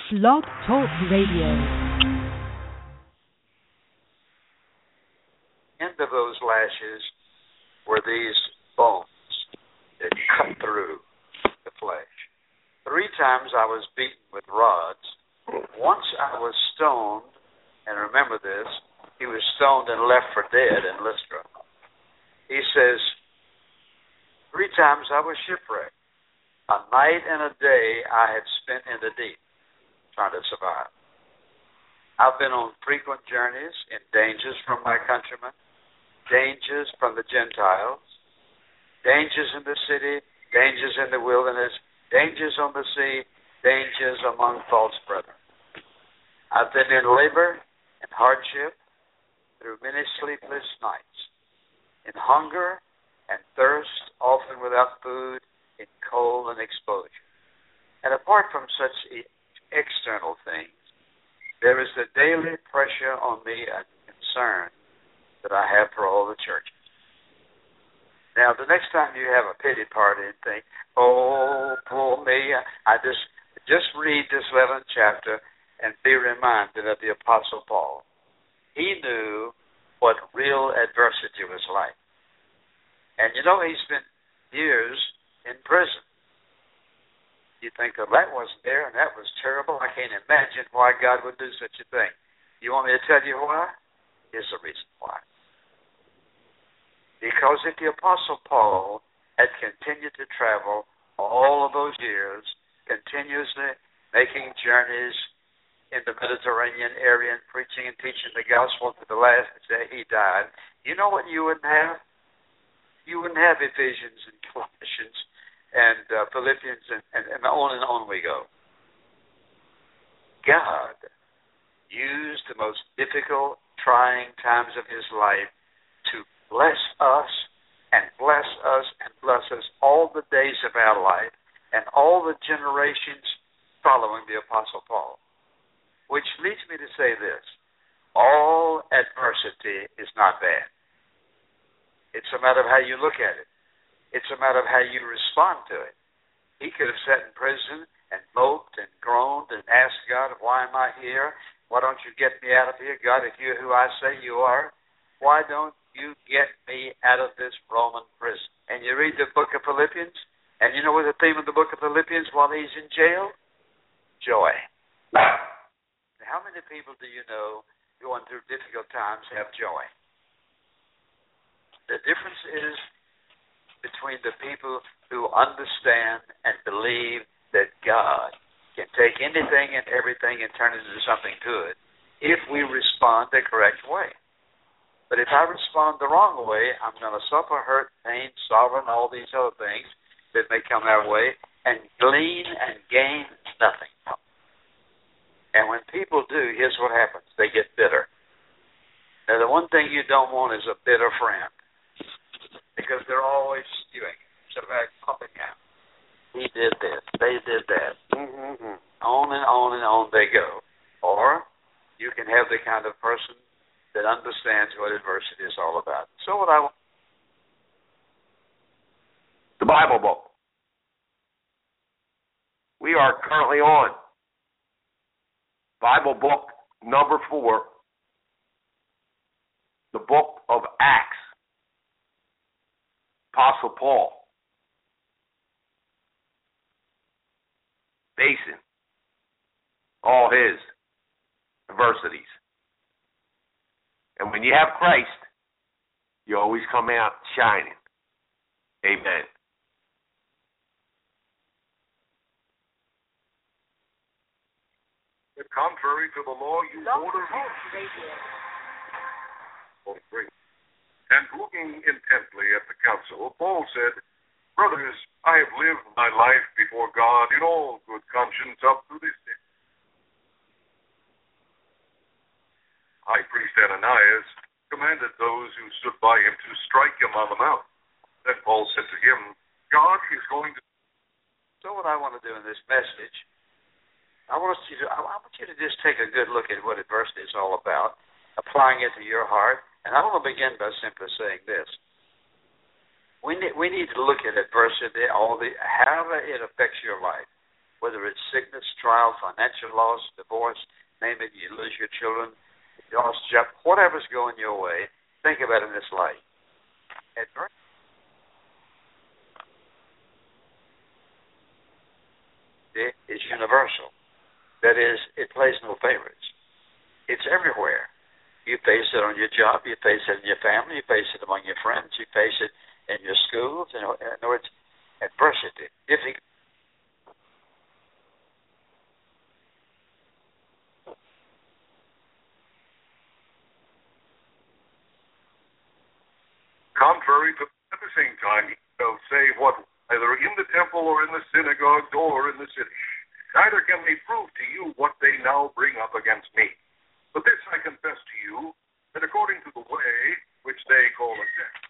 Blog Talk Radio. End of those lashes were these bones that cut through the flesh. 3 times I was beaten with rods. Once I was stoned, and remember this, he was stoned and left for dead in Lystra. He says, 3 times I was shipwrecked. A night and a day I had spent in the deep, trying to survive. I've been on frequent journeys in dangers from my countrymen, dangers from the Gentiles, dangers in the city, dangers in the wilderness, dangers on the sea, dangers among false brethren. I've been in labor and hardship through many sleepless nights, in hunger and thirst, often without food, in cold and exposure. And apart from such external things, there is the daily pressure on me and concern that I have for all the churches. Now, the next time you have a pity party and think, oh, poor me, I just read this 11th chapter and be reminded of the Apostle Paul. He knew what real adversity was like. And you know, he spent years in prison. You think, oh, that wasn't there and that was terrible. I can't imagine why God would do such a thing. You want me to tell you why? Here's the reason why. Because if the Apostle Paul had continued to travel all of those years, continuously making journeys in the Mediterranean area and preaching and teaching the gospel to the last day he died, you know what you wouldn't have? You wouldn't have Ephesians and Colossians and Philippians and on we go. God used the most difficult, trying times of his life to bless us and bless us and bless us all the days of our life and all the generations following the Apostle Paul. Which leads me to say this. All adversity is not bad. It's a matter of how you look at it. It's a matter of how you respond to it. He could have sat in prison and moped and groaned and asked God, why am I here? Why don't you get me out of here? God, if you're who I say you are, why don't you get me out of this Roman prison? And you read the book of Philippians, and you know what the theme of the book of Philippians while he's in jail? Joy. How many people do you know going through difficult times have joy? The difference is between the people who understand and believe that God can take anything and everything and turn it into something good if we respond the correct way. But if I respond the wrong way, I'm going to suffer, hurt, pain, sorrow, and all these other things that may come our way and glean and gain nothing. And when people do, here's what happens. They get bitter. Now, the one thing you don't want is a bitter friend because they're always spewing. So like pumping out. He did this. They did that. On and on and on they go. Or you can have the kind of person that understands what adversity is all about. So what I want. The Bible book. We are currently on Bible book number 4, the book of Acts, Apostle Paul, facing all his adversities. And when you have Christ, you always come out shining. Amen. Contrary to the law, you order And looking intently at the council, Paul said, brothers, I have lived my life before God in all good conscience up to this day. High priest Ananias commanded those who stood by him to strike him on the mouth. Then Paul said to him, God is going to... So what I want to do in this message, I want you to just take a good look at what adversity is all about, applying it to your heart. And I want to begin by simply saying this. We need to look at adversity, however it affects your life. whether it's sickness, trial, financial loss, divorce, name it, you lose your children, you lost your job, whatever's going your way, think about it in this light. It is universal. That is, it plays no favorites. It's everywhere. You face it on your job, you face it in your family, you face it among your friends, you face it in your schools. In other words, adversity, difficult. Contrary to, at the same time, he shall say what, either in the temple or in the synagogues or in the city. Neither can they prove to you what they now bring up against me. But this I confess to you, that according to the way which they call a sect,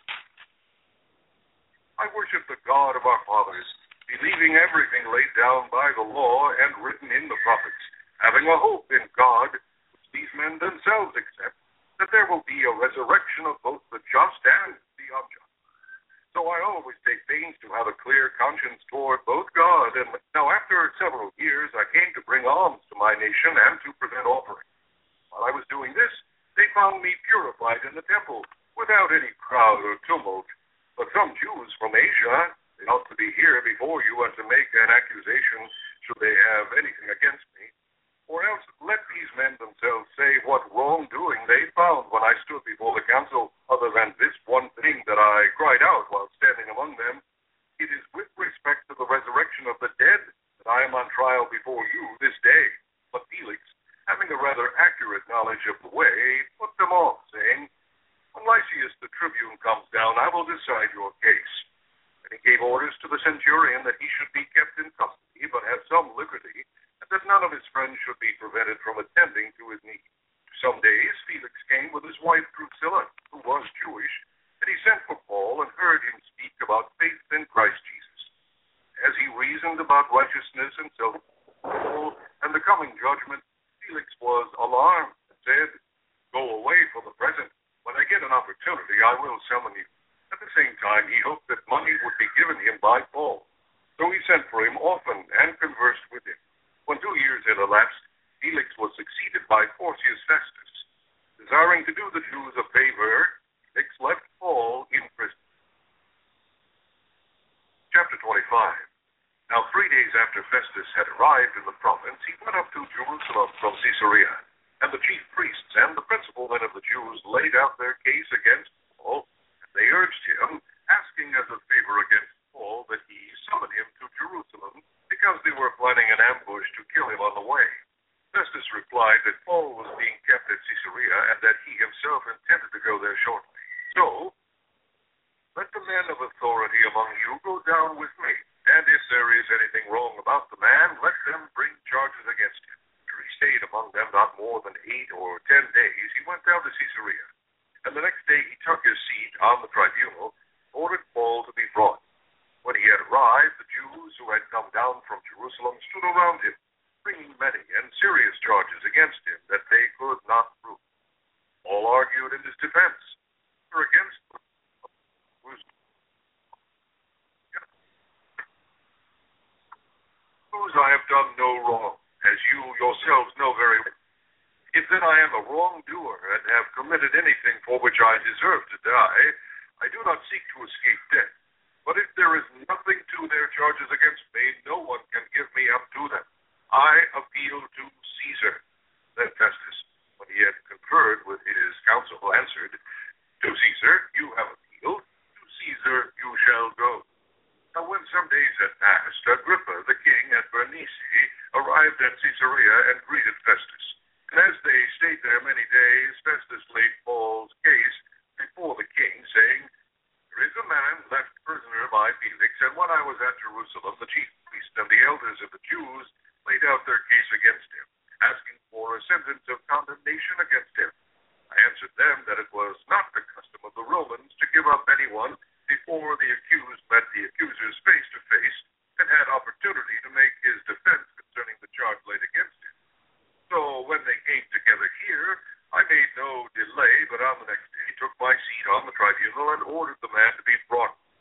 I worship the God of our fathers, believing everything laid down by the law and written in the prophets, having a hope in God, which these men themselves accept, that there will be a resurrection of both the just and the unjust. So I always take pains to have a clear conscience toward both God and... Now, after several years, I came to bring alms to my nation and to present offerings. While I was doing this, they found me purified in the temple, without any crowd or tumult. But some Jews from Asia, they ought to be here before you and to make an accusation, should they have anything against me. Or else let these men themselves say what wrongdoing they found when I stood before the council, other than this one thing that I cried out while standing among them. It is with respect to the resurrection of the dead that I am on trial before you this day. But Felix, having a rather accurate knowledge of the way, put them off, saying, When Lysias the tribune comes down, I will decide your case. And he gave orders to the centurion that he should be kept in custody, but have some liberty, and that none of his friends should be prevented from attending to his need. Some days Felix came with his wife Drusilla, who was Jewish, and he sent for Paul and heard him speak about faith in Christ Jesus. As he reasoned about righteousness and self-control and the coming judgment, Felix was alarmed and said, Go away for the present. When I get an opportunity, I will summon you. At the same time, he hoped that money would be given him by Paul. So he sent for him often and conversed with him. When 2 years had elapsed, Felix was succeeded by Porcius Festus. Desiring to do the Jews a favor, Felix left Paul in prison. Chapter 25. Now 3 days after Festus had arrived in the province, he went up to Jerusalem from Caesarea, and the chief priests and the principal men of the Jews laid out their case against Paul, and they urged him, asking as a favor against Paul that he summon him to Jerusalem, because they were planning an ambush to kill him on the way. Festus replied that Paul was being kept at Caesarea and that he himself intended to go there shortly. So, let the men of authority among you go down with me, and if there is anything wrong about the man, let them bring charges against him. After he stayed among them not more than 8 or 10 days, he went down to Caesarea, and the next day he took his seat on the tribunal, and ordered Paul to be brought. When he had arrived, the Jews who had come down from Jerusalem stood around him, bringing many and serious charges against him that they could not prove. All argued in his defense, or against them. Whose I have done no wrong, as you yourselves know very well. If then I am a wrongdoer and have committed anything for which I deserve to die, I do not seek to escape death. But if there is nothing to their charges against me, no one can give me up to them. I appeal to Caesar. Then Festus, when he had conferred with his council, answered, To Caesar you have appealed, to Caesar you shall go. Now when some days had passed, Agrippa the king and Bernice arrived at Caesarea and greeted Festus. And as they stayed there many days, Festus laid Paul's case before the king, saying, There is a man left prisoner by Felix, and when I was at Jerusalem, the chief priests and the elders of the Jews laid out their case against him, asking for a sentence of condemnation against him. I answered them that it was not the custom of the Romans to give up anyone before the accused met the accusers face to face and had opportunity to make his defense concerning the charge laid against him. So when they came together here, I made no delay, but on the next day took my seat on the tribunal and ordered the man to be brought.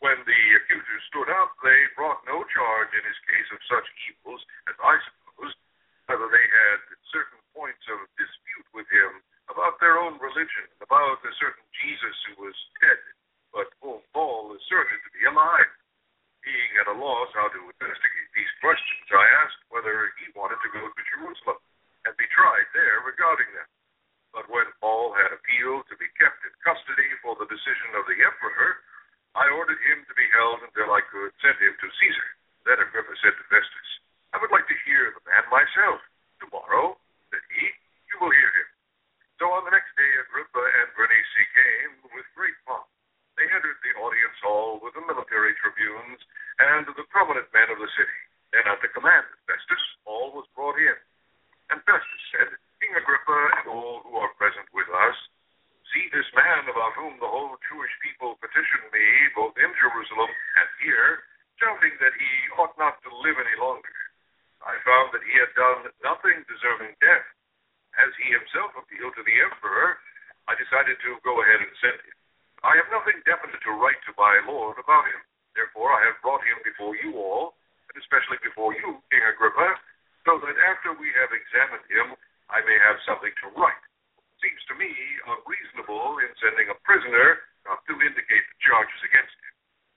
When the accusers stood up, they brought no charge in his case of such evils as I suppose, whether they had certain points of dispute with him about their own religion, about a certain Jesus who was dead, but whom Paul asserted to be alive. Being at a loss how to investigate these questions, I asked whether he wanted to go to Jerusalem and be tried there regarding them. But when Paul had appealed to be kept in custody for the decision of the emperor, I ordered him to be held until I could send him to Caesar. Then Agrippa said to Festus, I would like to hear the man myself. Tomorrow, said he, you will hear him. So on the next day, Agrippa and Bernice came with great pomp. They entered the audience hall with the military tribunes and the prominent men of the city. Then at the command of Festus, all was brought in. And Festus said, King Agrippa and all who are present with us, see this man about whom the whole Jewish people petitioned me, both in Jerusalem and here, shouting that he ought not to live any longer. I found that he had done nothing deserving death. As he himself appealed to the emperor, I decided to go ahead and send him. I have nothing definite to write to my lord about him. Therefore, I have brought him before you all, and especially before you, King Agrippa, so that after we have examined him, I may have something to write. Seems to me unreasonable in sending a prisoner not to indicate the charges against him.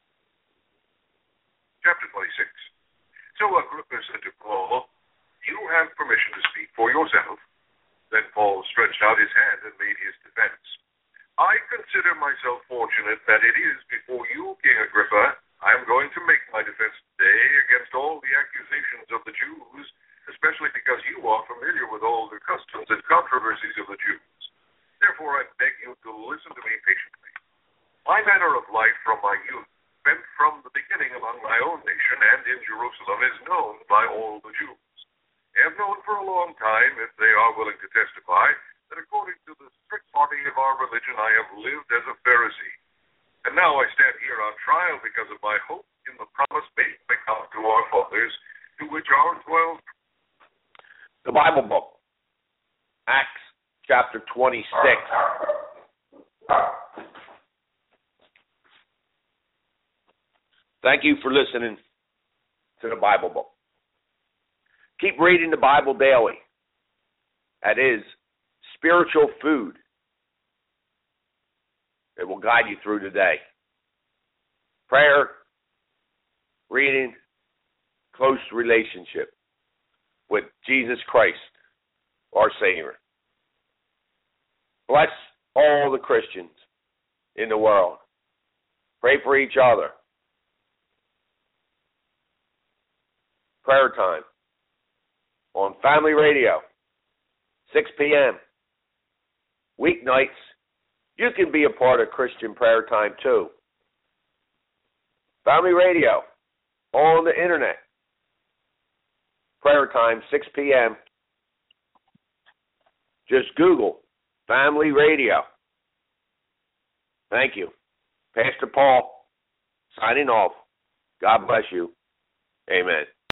Chapter 26. So Agrippa said to Paul, you have permission to speak for yourself. Then Paul stretched out his hand and made his defense. I consider myself fortunate that it is before you, King Agrippa, I am going to make my defense today against all the accusations of the Jews, especially because you are familiar with all the customs and controversies of the Jews. Therefore, I beg you to listen to me patiently. My manner of life from my youth, spent from the beginning among my own nation and in Jerusalem, is known by all the Jews. They have known for a long time, if they are willing to testify, that according to the strict party of our religion, I have lived as a Pharisee. And now I stand here on trial because of my hope in the promise made by God to our fathers, to which are 12. The Bible book, Acts chapter 26. Thank you for listening to the Bible book. Keep reading the Bible daily. That is spiritual food. It will guide you through the day. Prayer, reading, close relationship with Jesus Christ, our Savior. Bless all the Christians in the world. Pray for each other. Prayer time on Family Radio, 6 p.m. Weeknights. You can be a part of Christian prayer time too. Family Radio on the internet. Prayer time, 6 p.m. Just Google Family Radio. Thank you. Pastor Paul, signing off. God bless you. Amen.